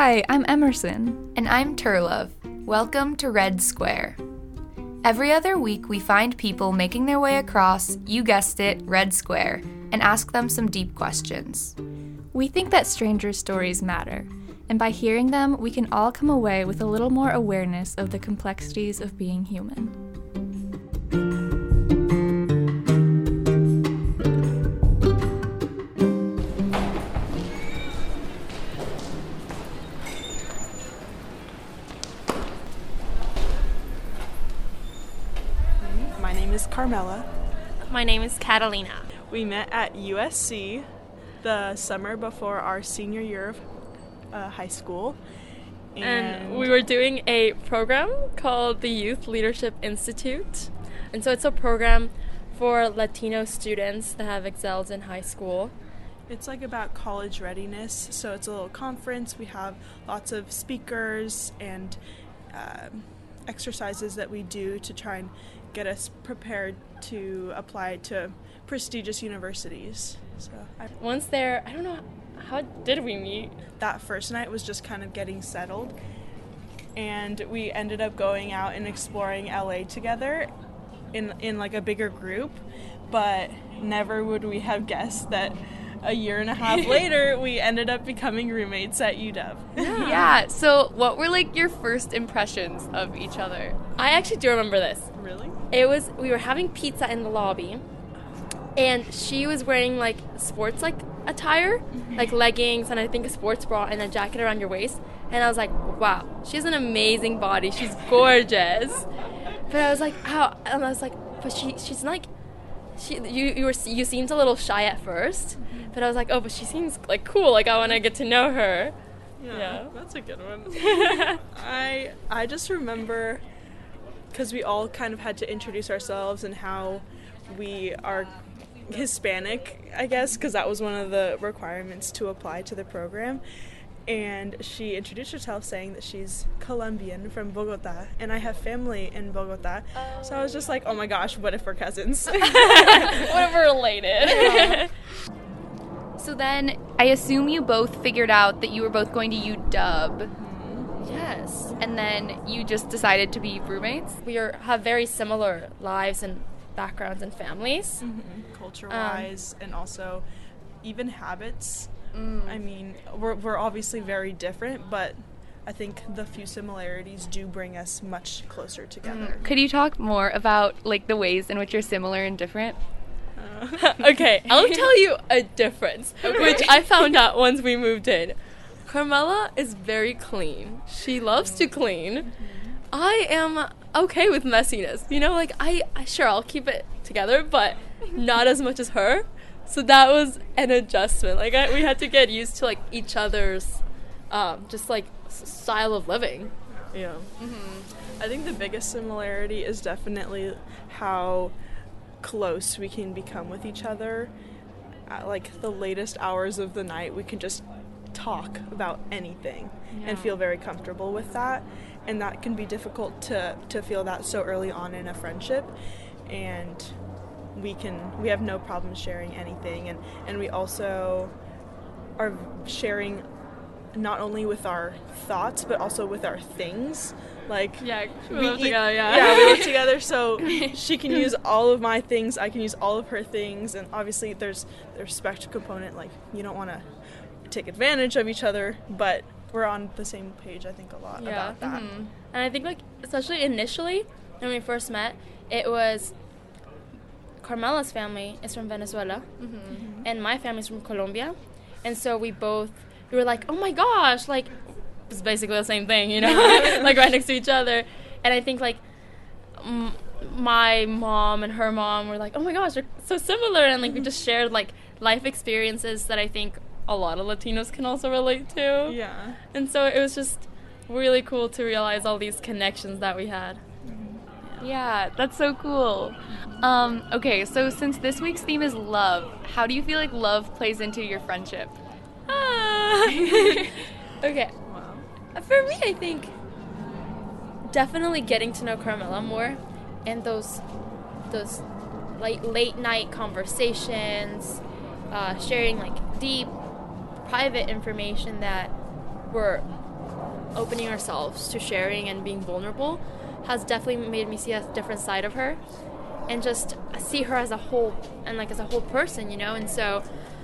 Hi, I'm Emerson. And I'm Turlove. Welcome to Red Square. Every other week, we find people making their way across, you guessed it, Red Square, and ask them some deep questions. We think that strangers' stories matter, and by hearing them, we can all come away with a little more awareness of the complexities of being human. My name is Carmela. My name is Catalina. We met at USC the summer before our senior year of high school. And we were doing a program called the Youth Leadership Institute. And so it's a program for Latino students that have excelled in high school. It's like about college readiness, so it's a little conference. We have lots of speakers and exercises that we do to try and get us prepared to apply to prestigious universities. So Once there, I don't know, how did we meet? That first night was just kind of getting settled, and we ended up going out and exploring LA together in like a bigger group, but never would we have guessed that a year and a half later we ended up becoming roommates at UW. Yeah, so what were like your first impressions of each other? I actually do remember this. Really? We were having pizza in the lobby, and she was wearing like sports like attire, like leggings and I think a sports bra and a jacket around your waist. And I was like, wow, she has an amazing body. She's gorgeous. But I was like, how? And I was like, but she's like, you seemed a little shy at first. But I was like, oh, but she seems like cool. Like I want to get to know her. Yeah, that's a good one. I just remember, because we all kind of had to introduce ourselves and how we are Hispanic, I guess, because that was one of the requirements to apply to the program. And she introduced herself saying that she's Colombian from Bogota, and I have family in Bogota. So I was just like, oh my gosh, what if we're cousins? What if we're related? So then, I assume you both figured out that you were both going to UW. Yes. And then you just decided to be roommates? We have very similar lives and backgrounds and families. Culture-wise, and also even habits. I mean, we're obviously very different, but I think the few similarities do bring us much closer together. Could you talk more about like the ways in which you're similar and different? Okay, I'll tell you a difference, which I found out once we moved in. Carmela is very clean. She loves to clean. I am okay with messiness. You know, like I'll keep it together, but not as much as her. So that was an adjustment. Like we had to get used to like each other's just like style of living. Yeah. I think the biggest similarity is definitely how close we can become with each other. At like the latest hours of the night, we can just talk about anything and feel very comfortable with that. And that can be difficult to feel that so early on in a friendship. And we have no problem sharing anything, and we also are sharing not only with our thoughts but also with our things. Like we live together, we live together, so she can use all of my things, I can use all of her things, and obviously there's the respect component. Like you don't want to take advantage of each other, but we're on the same page, I think, a lot about that. And I think like especially initially when we first met, it was Carmela's family is from Venezuela, and my family's from Colombia, and so we were like, oh my gosh, like it's basically the same thing, you know, like right next to each other. And I think like my mom and her mom were like, oh my gosh, they're so similar, and like we just shared like life experiences that I think a lot of Latinos can also relate to. Yeah. And so it was just really cool to realize all these connections that we had. Yeah, that's so cool. Okay, so since this week's theme is love, how do you feel like love plays into your friendship? Okay. Wow. For me, I think definitely getting to know Carmela more, and those like late night conversations, sharing like deep private information that were opening ourselves to sharing and being vulnerable has definitely made me see a different side of her and just see her as a whole and like as a whole person, you know. And so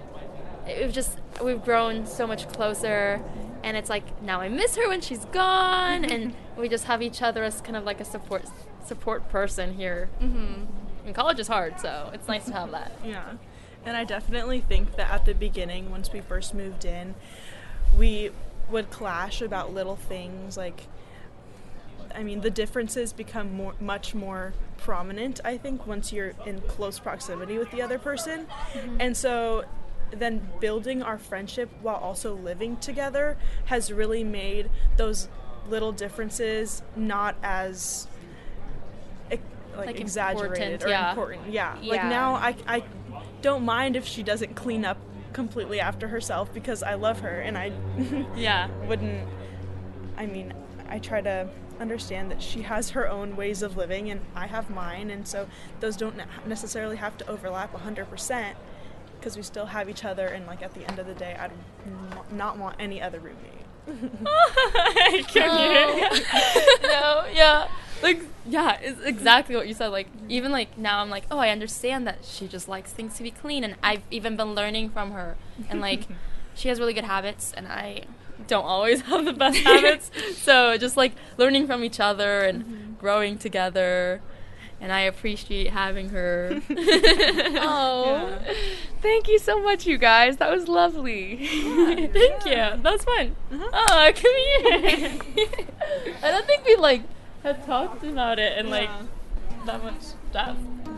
we've grown so much closer, and it's like now I miss her when she's gone, and we just have each other as kind of like a support person here. And college is hard, so it's nice to have that. Yeah. And I definitely think that at the beginning, once we first moved in, we would clash about little things. Like, I mean, the differences become much more prominent, I think, once you're in close proximity with the other person. And so then building our friendship while also living together has really made those little differences not as like exaggerated or important. Yeah. Like now I don't mind if she doesn't clean up completely after herself because I love her, and I wouldn't. I mean, I try to understand that she has her own ways of living and I have mine, and so those don't necessarily have to overlap 100% because we still have each other, and like at the end of the day I'd not want any other roommate. No, yeah. Like, yeah, it's exactly what you said. Like, even, like, now I'm like, oh, I understand that she just likes things to be clean, and I've even been learning from her. And, like, she has really good habits, and I don't always have the best habits. So just, like, learning from each other and growing together, and I appreciate having her. Oh, thank you so much, you guys. That was lovely. Thank you. That was fun. Oh, come here. I don't think we, like, had talked about it in like that much depth.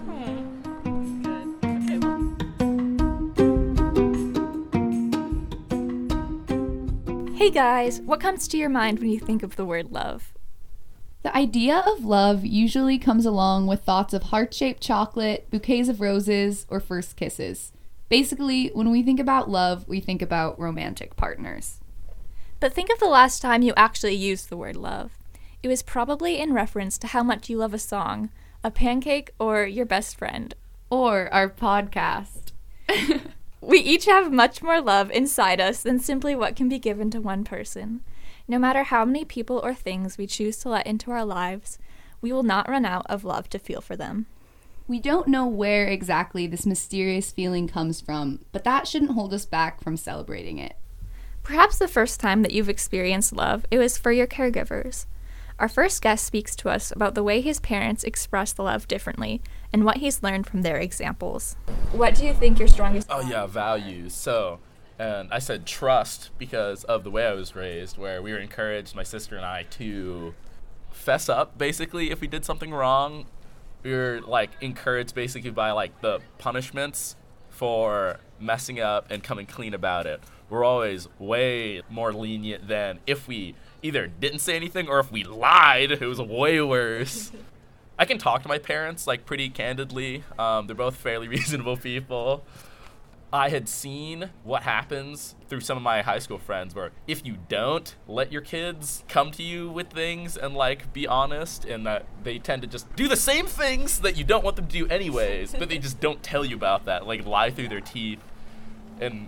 Hey guys, what comes to your mind when you think of the word love? The idea of love usually comes along with thoughts of heart-shaped chocolate, bouquets of roses, or first kisses. Basically, when we think about love, we think about romantic partners. But think of the last time you actually used the word love. It was probably in reference to how much you love a song, a pancake, or your best friend. Or our podcast. We each have much more love inside us than simply what can be given to one person. No matter how many people or things we choose to let into our lives, we will not run out of love to feel for them. We don't know where exactly this mysterious feeling comes from, but that shouldn't hold us back from celebrating it. Perhaps the first time that you've experienced love, it was for your caregivers. Our first guest speaks to us about the way his parents express the love differently and what he's learned from their examples. What do you think your strongest... Oh yeah, values. So, and I said trust because of the way I was raised, where we were encouraged, my sister and I, to fess up, basically, if we did something wrong. We were, like, encouraged basically by, like, the punishments for messing up and coming clean about it. We're always way more lenient than if we either didn't say anything or if we lied. It was way worse. I can talk to my parents, like, pretty candidly. They're both fairly reasonable people. I had seen what happens through some of my high school friends where if you don't let your kids come to you with things and, like, be honest, and that they tend to just do the same things that you don't want them to do anyways, but they just don't tell you about that, like, lie through their teeth. And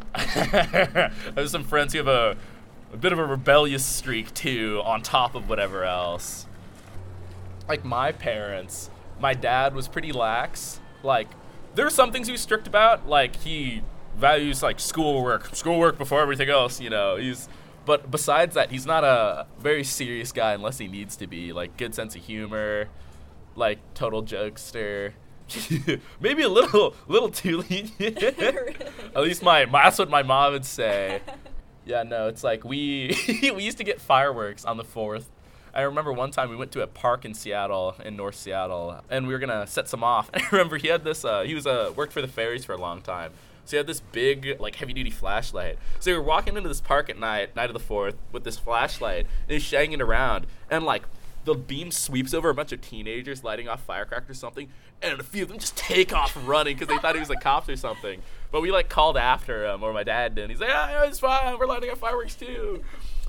I have some friends who have a bit of a rebellious streak, too, on top of whatever else. Like, my parents, my dad was pretty lax. Like, there are some things he was strict about. Like, he values, like, schoolwork before everything else, you know. But besides that, he's not a very serious guy unless he needs to be. Like, good sense of humor, like, total jokester. Maybe a little too lenient. At least that's what my mom would say. Yeah, no, it's like we used to get fireworks on the 4th. I remember one time we went to a park in Seattle, in North Seattle, and we were gonna set some off. And I remember he had this. He worked for the ferries for a long time, so he had this big, like, heavy-duty flashlight. So we were walking into this park at night of the 4th, with this flashlight, and he's shining it around, and, like, the beam sweeps over a bunch of teenagers lighting off firecrackers or something, and a few of them just take off running because they thought he was like cops or something. But we, like, called after him, or my dad did. And he's like, yeah, it's fine. We're lighting off fireworks too.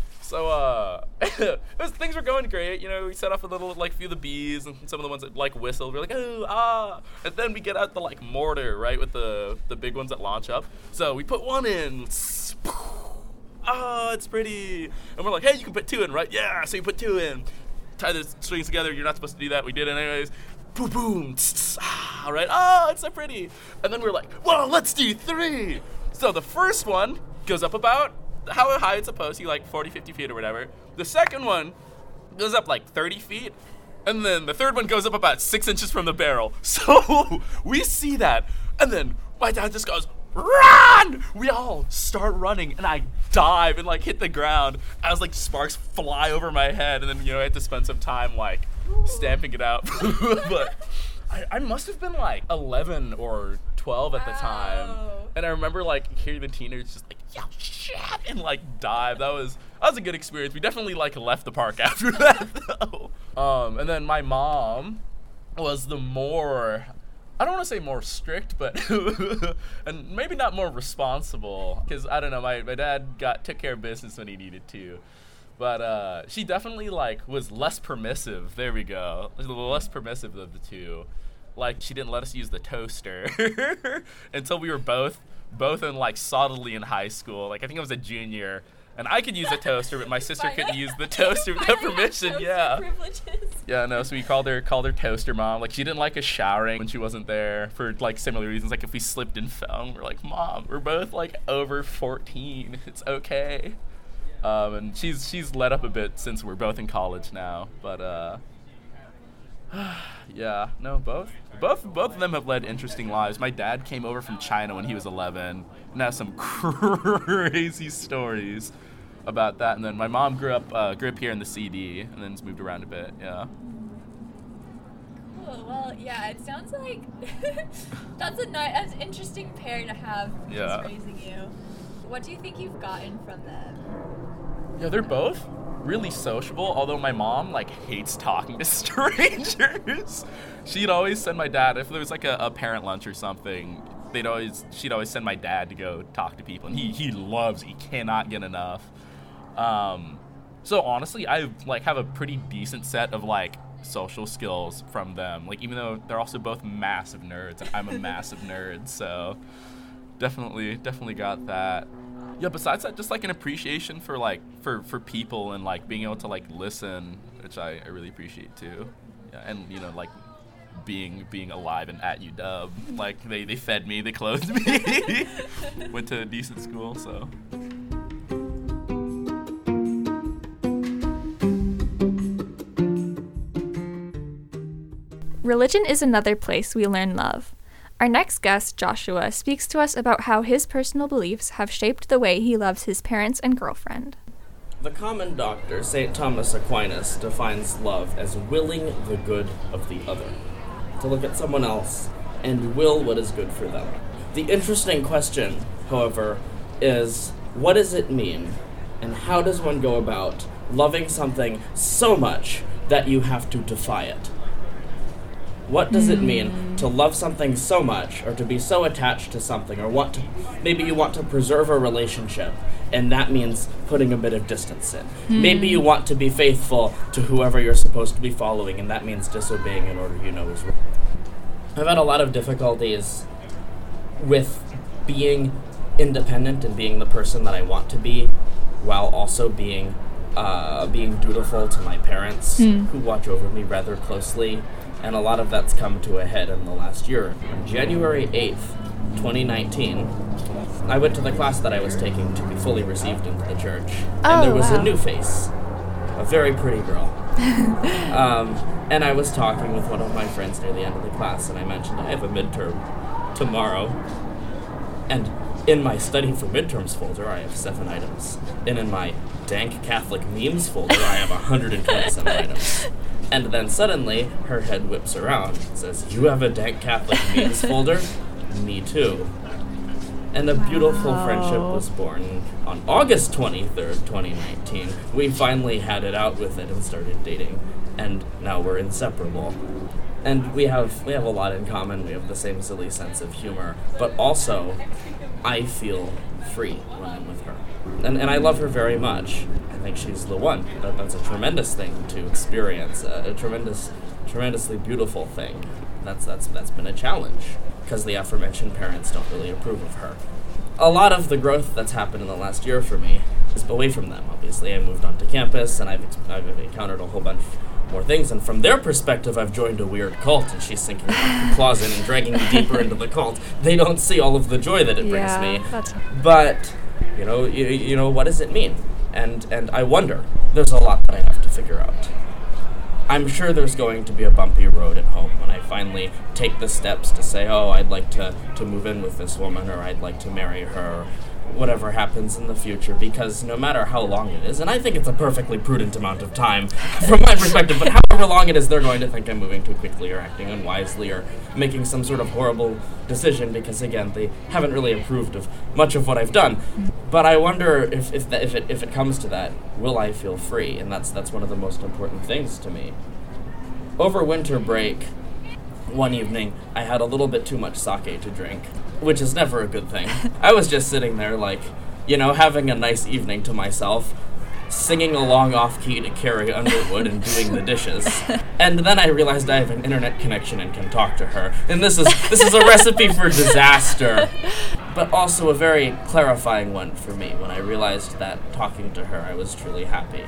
So things were going great. You know, we set off a little, like, few of the bees and some of the ones that, like, whistled. We're like, ooh, ah. And then we get out the, like, mortar, right, with the big ones that launch up. So we put one in, oh, it's pretty. And we're like, hey, you can put 2 in, right? Yeah, so you put 2 in. Tie the strings together. You're not supposed to do that. We did it anyways. Boom, boom, all right. Oh, it's so pretty. And then we're like, whoa, let's do 3. So the first one goes up about how high it's supposed to, like 40, 50 feet or whatever. The second one goes up like 30 feet. And then the third one goes up about 6 inches from the barrel. So we see that. And then my dad just goes, run! We all start running, and I dive and like hit the ground as like sparks fly over my head. And then, I had to spend some time like stamping it out. But I must have been like 11 or 12 at the time. And I remember like hearing the teenagers just like, yo, shit, and like dive. That was a good experience. We definitely like left the park after that though. And then my mom was the more, I don't want to say more strict, but and maybe not more responsible, because I don't know, my dad took care of business when he needed to. But she definitely like was less permissive. There we go. Less permissive of the two. Like, she didn't let us use the toaster until we were both in like solidly in high school. Like, I think I was a junior, and I could use a toaster, but my sister couldn't use the toaster without permission. Yeah. Yeah, no. So we called her toaster mom. Like, she didn't like us showering when she wasn't there for like similar reasons. Like, if we slipped and fell, we're like, Mom, we're both like over 14. It's okay. And she's let up a bit since we're both in college now. But yeah, no, both of them have led interesting lives. My dad came over from China when he was 11 and has some crazy stories about that. And then my mom grew up here in the CD and then moved around a bit. Yeah. Cool. Well, yeah, it sounds like that's an interesting pair to have who's raising you. What do you think you've gotten from them? Yeah, they're both really sociable, although my mom like hates talking to strangers. She'd always send my dad, if there was like a parent lunch or something, she'd always send my dad to go talk to people, and he cannot get enough. So honestly, I like have a pretty decent set of like social skills from them, like even though they're also both massive nerds and I'm a massive nerd, so definitely got that. Yeah, besides that, just like an appreciation for like for people and like being able to like listen, which I really appreciate too. Yeah, and like being alive and at UW. Like they fed me, they clothed me. Went to a decent school, so. Religion is another place we learn love. Our next guest, Joshua, speaks to us about how his personal beliefs have shaped the way he loves his parents and girlfriend. The common doctor, St. Thomas Aquinas, defines love as willing the good of the other, to look at someone else and will what is good for them. The interesting question, however, is what does it mean, and how does one go about loving something so much that you have to defy it? What does it mean to love something so much, or to be so attached to something, or maybe you want to preserve a relationship, and that means putting a bit of distance in. Maybe you want to be faithful to whoever you're supposed to be following, and that means disobeying in order is wrong. I've had a lot of difficulties with being independent and being the person that I want to be, while also being dutiful to my parents, who watch over me rather closely. And a lot of that's come to a head in the last year. On January 8th, 2019, I went to the class that I was taking to be fully received into the church. And there was a new face, a very pretty girl. And I was talking with one of my friends near the end of the class, and I mentioned I have a midterm tomorrow. And in my study for midterms folder, I have 7 items. And in my dank Catholic memes folder, I have 127 items. And then suddenly, her head whips around and says, "You have a dank Catholic memes folder? Me too." And a beautiful friendship was born on August 23rd, 2019. We finally had it out with it and started dating, and now we're inseparable. And we have a lot in common. We have the same silly sense of humor, but also, I feel free when I'm with her. And I love her very much. I think she's the one. That's a tremendous thing to experience, a tremendously beautiful thing. That's been a challenge, because the aforementioned parents don't really approve of her. A lot of the growth that's happened in the last year for me away from them. Obviously, I moved onto campus, and I've encountered a whole bunch more things, and from their perspective, I've joined a weird cult, and she's sinking into the closet and dragging me deeper into the cult. They don't see all of the joy that it brings me. But, you know, what does it mean? And I wonder. There's a lot that I have to figure out. I'm sure there's going to be a bumpy road at home when I finally take the steps to say, oh, I'd like to move in with this woman, or I'd like to marry her, whatever happens in the future, because no matter how long it is, and I think it's a perfectly prudent amount of time from my perspective, but however long it is, they're going to think I'm moving too quickly or acting unwisely or making some sort of horrible decision, because again, they haven't really approved of much of what I've done. But I wonder if it comes to that, will I feel free? And that's one of the most important things to me. Over winter break, one evening, I had a little bit too much sake to drink, which is never a good thing. I was just sitting there having a nice evening to myself, singing along off-key to Carrie Underwood and doing the dishes. And then I realized I have an internet connection and can talk to her. And this is a recipe for disaster, but also a very clarifying one for me when I realized that talking to her, I was truly happy.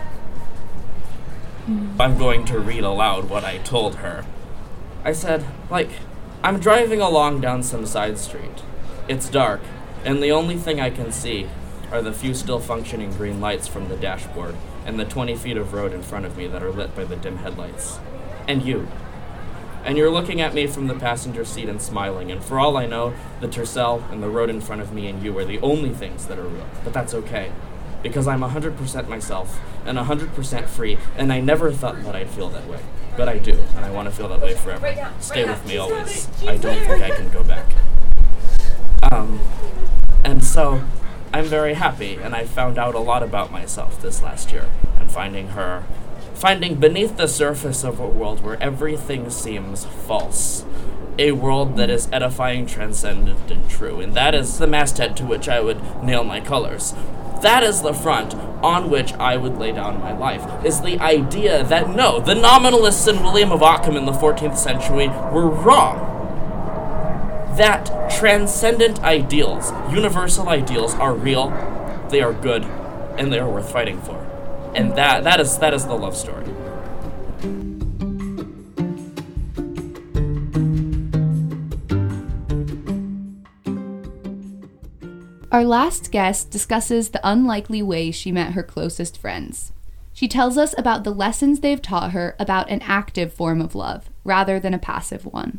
I'm going to read aloud what I told her. I said, I'm driving along down some side street. It's dark, and the only thing I can see are the few still functioning green lights from the dashboard and the 20 feet of road in front of me that are lit by the dim headlights. And you. And you're looking at me from the passenger seat and smiling, and for all I know, the Tercel and the road in front of me and you are the only things that are real. But that's okay, because I'm 100% myself and 100% free, and I never thought that I'd feel that way. But I do, and I want to feel that way forever. Stay with me always. I don't think I can go back. And so, I'm very happy, and I found out a lot about myself this last year. And finding beneath the surface of a world where everything seems false. A world that is edifying, transcendent, and true. And that is the masthead to which I would nail my colors. That is the front on which I would lay down my life, is the idea that no, the nominalists in William of Ockham in the 14th century were wrong. That transcendent ideals, universal ideals, are real, they are good, and they are worth fighting for. And that is the love story. Our last guest discusses the unlikely way she met her closest friends. She tells us about the lessons they've taught her about an active form of love, rather than a passive one.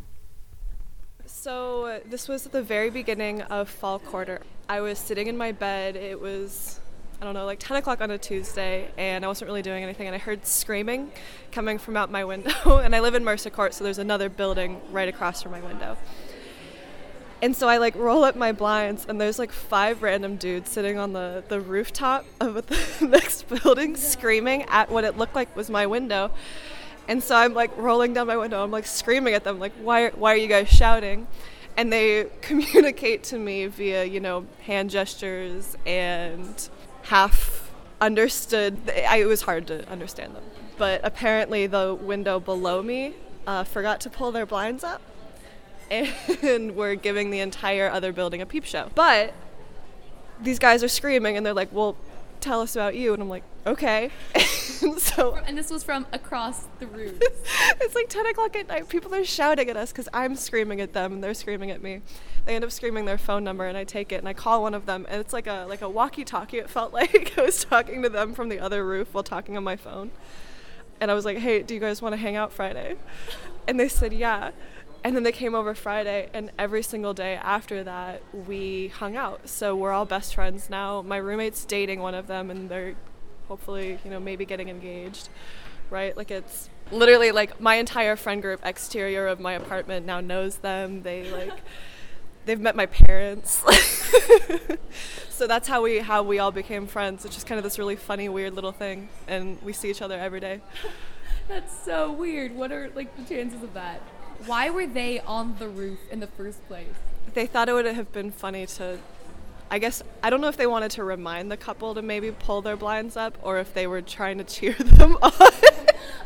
So this was at the very beginning of fall quarter. I was sitting in my bed. It was, 10 o'clock on a Tuesday, and I wasn't really doing anything, and I heard screaming coming from out my window. And I live in Mercer Court, so there's another building right across from my window. And so I roll up my blinds, and there's 5 random dudes sitting on the rooftop of the next building screaming at what it looked like was my window. And so I'm rolling down my window, I'm screaming at them, why are you guys shouting? And they communicate to me via, hand gestures and half understood. It was hard to understand them. But apparently the window below me forgot to pull their blinds up. And we're giving the entire other building a peep show. But these guys are screaming, and they're like, well, tell us about you. And I'm like, okay. And this was from across the room. It's 10 o'clock at night. People are shouting at us because I'm screaming at them, and they're screaming at me. They end up screaming their phone number, and I take it, and I call one of them, and it's like a walkie-talkie. It felt like I was talking to them from the other roof while talking on my phone. And I was like, hey, do you guys want to hang out Friday? And they said, yeah. And then they came over Friday, and every single day after that, we hung out. So we're all best friends now. My roommate's dating one of them, and they're hopefully, maybe getting engaged, right? It's literally my entire friend group exterior of my apartment now knows them. They've met my parents. So that's how we all became friends, which is kind of this really funny, weird little thing. And we see each other every day. That's so weird. What are the chances of that? Why were they on the roof in the first place? They thought it would have been funny to, I don't know if they wanted to remind the couple to maybe pull their blinds up, or if they were trying to cheer them on.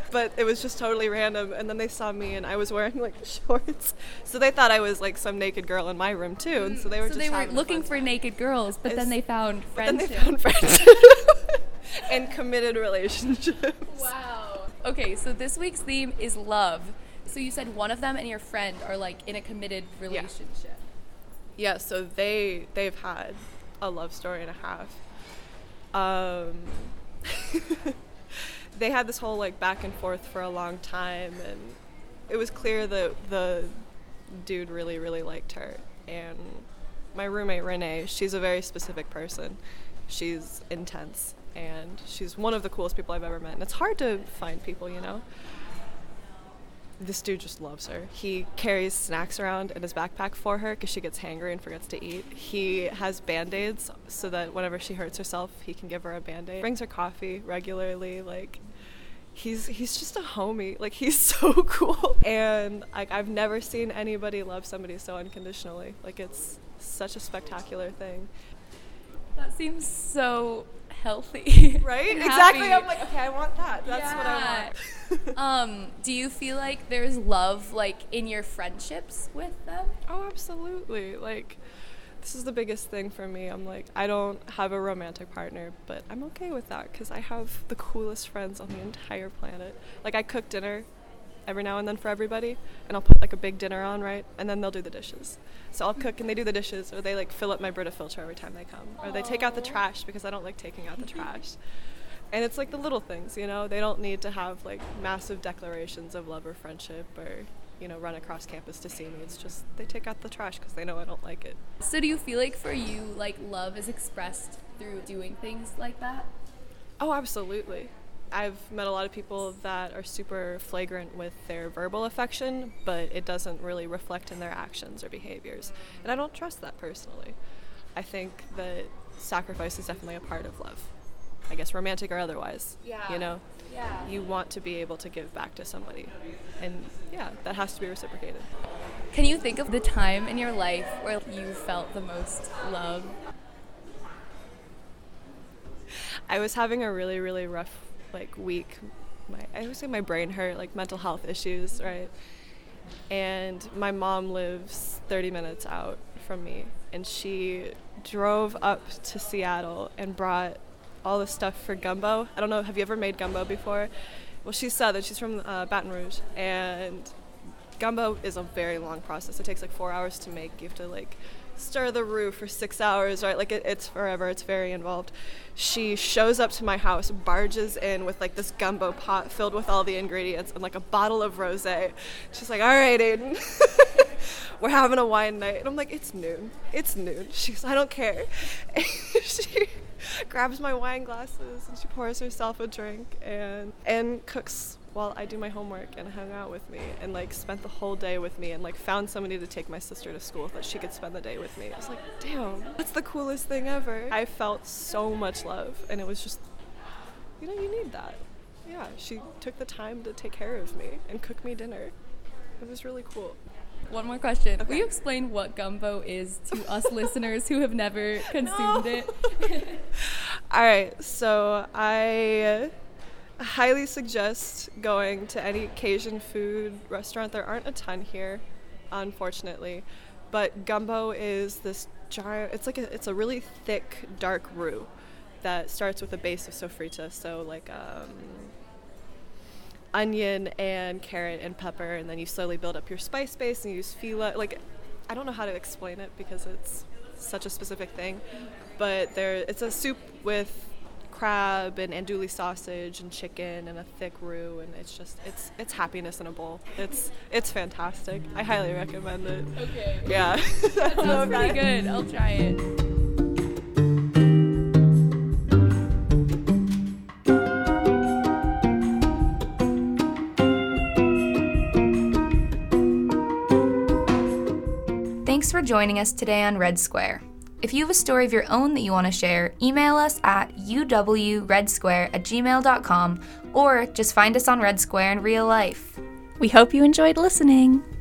But it was just totally random, and then they saw me and I was wearing like shorts, so they thought I was like some naked girl in my room too, and so they were So just they were having a looking fun for time. naked girls, but then they found Then friendship. they found friends and committed relationships. Wow. Okay, so this week's theme is love. So you said one of them and your friend are like in a committed relationship. Yeah, so they've had a love story and a half. They had this whole like back and forth for a long time, and it was clear that the dude really, really liked her. And my roommate Renee, she's a very specific person. She's intense, and she's one of the coolest people I've ever met. And it's hard to find people, you know? This dude just loves her. He carries snacks around in his backpack for her because she gets hangry and forgets to eat. He has Band-Aids so that whenever she hurts herself, he can give her a Band-Aid. Brings her coffee regularly. Like, he's just a homie. Like, he's so cool. And like, I've never seen anybody love somebody so unconditionally. Like, it's such a spectacular thing. That seems so healthy. Right? and Exactly. happy. I'm like, okay, I want that. That's what I want. Do you feel like there's love like in your friendships with them? Oh, absolutely. Like, this is the biggest thing for me. I'm like, I don't have a romantic partner, but I'm okay with that because I have the coolest friends on the entire planet. Like, I cook dinner every now and then for everybody, and I'll put like a big dinner on, right? And then they'll do the dishes. So I'll cook and they do the dishes, or they like fill up my Brita filter every time they come, or they take out the trash because I don't like taking out the trash. And it's like the little things, you know? They don't need to have like massive declarations of love or friendship or, you know, run across campus to see me. It's just they take out the trash because they know I don't like it. So do you feel like for you, like love is expressed through doing things like that? Oh, absolutely. I've met a lot of people that are super flagrant with their verbal affection, but it doesn't really reflect in their actions or behaviors. And I don't trust that personally. I think that sacrifice is definitely a part of love. I guess romantic or otherwise. Yeah. You know? Yeah. You want to be able to give back to somebody. And yeah, that has to be reciprocated. Can you think of the time in your life where you felt the most love? I was having a really, really rough week. I would say my brain hurt, like mental health issues, right? And my mom lives 30 minutes out from me, and she drove up to Seattle and brought all the stuff for gumbo. I don't know, have you ever made gumbo before? Well, she's Southern, she's from Baton Rouge, and gumbo is a very long process. It takes like 4 hours to make. You have to like stir the roux for 6 hours, right? Like it's forever. It's very involved. She shows up to my house, barges in with like this gumbo pot filled with all the ingredients and like a bottle of rosé. She's like, all right, Aiden, we're having a wine night. And I'm like, it's noon. It's noon. She goes, I don't care. And she grabs my wine glasses and she pours herself a drink and cooks while I do my homework and hung out with me and like spent the whole day with me and like found somebody to take my sister to school that she could spend the day with me. I was like, damn, that's the coolest thing ever. I felt so much love, and it was just, you know, you need that. Yeah, she took the time to take care of me and cook me dinner. It was really cool. One more question. Okay. Will you explain what gumbo is to us listeners who have never consumed it? All right, so I highly suggest going to any Cajun food restaurant. There aren't a ton here, unfortunately, but gumbo is this giant, it's a really thick, dark roux that starts with a base of sofrita, so like onion and carrot and pepper, and then you slowly build up your spice base and you use fila. Like, I don't know how to explain it because it's such a specific thing, but it's a soup with crab and andouille sausage and chicken and a thick roux, and it's happiness in a bowl. It's fantastic. I highly recommend it. Okay. Yeah. That sounds pretty good. I'll try it. Thanks for joining us today on Red Square. If you have a story of your own that you want to share, email us at uwredsquare@gmail.com or just find us on Red Square in real life. We hope you enjoyed listening.